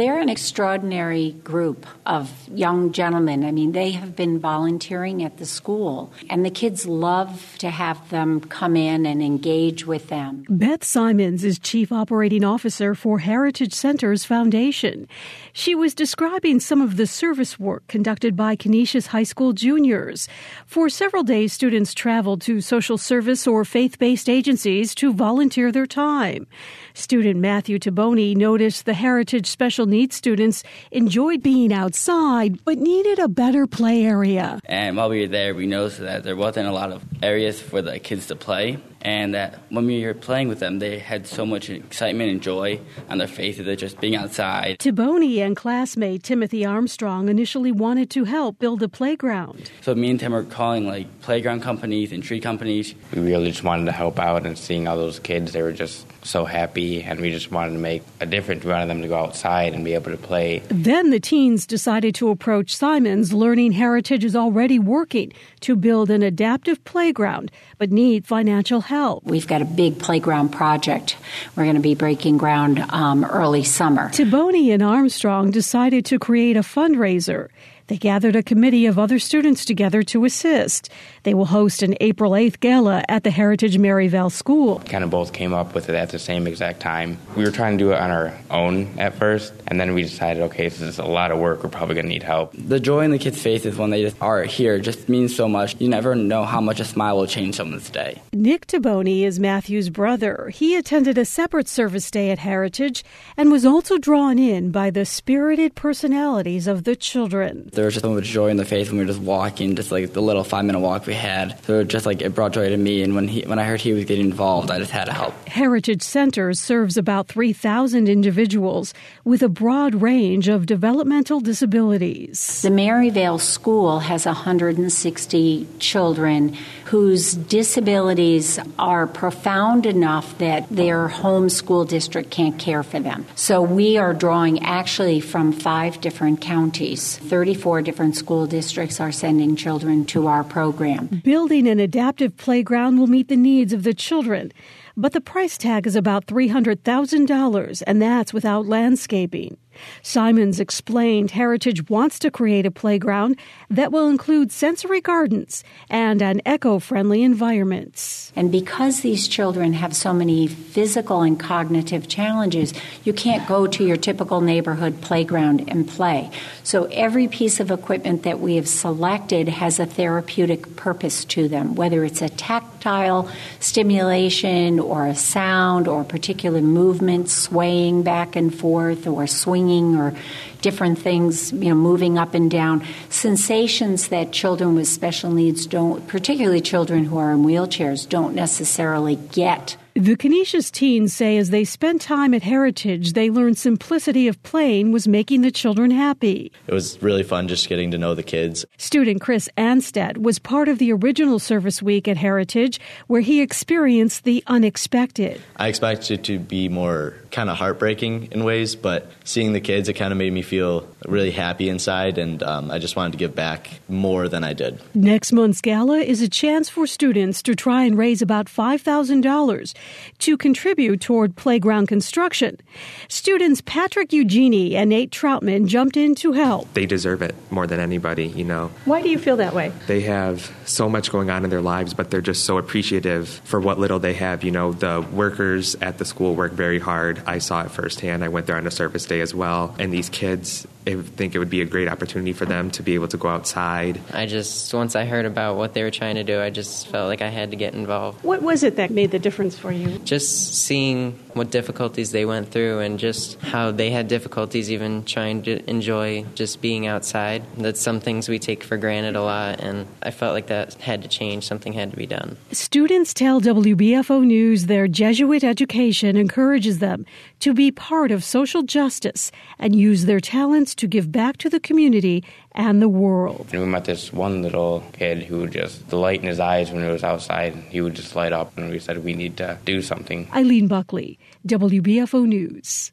They're an extraordinary group of young gentlemen. I mean, they have been volunteering at the school, and the kids love to have them come in and engage with them. Beth Simons is Chief Operating Officer for Heritage Centers Foundation. She was describing some of the service work conducted by Canisius High School juniors. For several days, students traveled to social service or faith-based agencies to volunteer their time. Student Matthew Taboni noticed the Heritage Special Needs students enjoyed being outside but needed a better play area. And while we were there, we noticed that there wasn't a lot of areas for the kids to play, and that when we were playing with them, they had so much excitement and joy on their faces of just being outside. Taboni and classmate Timothy Armstrong initially wanted to help build a playground. So me and Tim were calling playground companies and tree companies. We really just wanted to help out, and seeing all those kids, they were just so happy, and we just wanted to make a difference. We wanted them to go outside and be able to play. Then the teens decided to approach Simons. Learning Heritage is already working to build an adaptive playground, but need financial help. We've got a big playground project. We're going to be breaking ground early summer. Taboni and Armstrong decided to create a fundraiser. They gathered a committee of other students together to assist. They will host an April 8th gala at the Heritage Maryvale School. Kind of both came up with it at the same exact time. We were trying to do it on our own at first, and then we decided, okay, this is a lot of work. We're probably going to need help. The joy in the kids' faces when they just are here just means so much. You never know how much a smile will change someone's day. Nick Taboni is Matthew's brother. He attended a separate service day at Heritage and was also drawn in by the spirited personalities of the children. There was just so much joy in the face when we were just walking, just like the little 5-minute walk we had. So it brought joy to me, and when I heard he was getting involved, I just had to help. Heritage Centers serves about 3,000 individuals with a broad range of developmental disabilities. The Maryvale School has 160 children whose disabilities are profound enough that their home school district can't care for them. So we are drawing actually from 5 different counties. 34 different school districts are sending children to our program. Building an adaptive playground will meet the needs of the children, but the price tag is about $300,000, and that's without landscaping. Simons explained Heritage wants to create a playground that will include sensory gardens and an eco-friendly environment. And because these children have so many physical and cognitive challenges, you can't go to your typical neighborhood playground and play. So every piece of equipment that we have selected has a therapeutic purpose to them, whether it's a tactile stimulation or a sound or particular movement, swaying back and forth or swinging or different things, moving up and down, sensations that children with special needs don't, particularly children who are in wheelchairs, don't necessarily get. The Canisius teens say as they spent time at Heritage, they learned simplicity of playing was making the children happy. It was really fun just getting to know the kids. Student Chris Anstead was part of the original service week at Heritage, where he experienced the unexpected. I expected it to be more kind of heartbreaking in ways, but seeing the kids, it kind of made me feel really happy inside, and I just wanted to give back more than I did. Next month's gala is a chance for students to try and raise about $5,000 to contribute toward playground construction. Students Patrick Eugenie and Nate Troutman jumped in to help. They deserve it more than anybody, Why do you feel that way? They have so much going on in their lives, but they're just so appreciative for what little they have. The workers at the school work very hard. I saw it firsthand. I went there on a service day as well. And these kids, I think it would be a great opportunity for them to be able to go outside. Once I heard about what they were trying to do, I just felt like I had to get involved. What was it that made the difference for you? Just seeing what difficulties they went through and just how they had difficulties even trying to enjoy just being outside. That's some things we take for granted a lot, and I felt like that had to change. Something had to be done. Students tell WBFO News their Jesuit education encourages them to be part of social justice and use their talents to give back to the community and the world. And we met this one little kid who just, the light in his eyes when he was outside, he would just light up, and we said we need to do something. Eileen Buckley, WBFO News.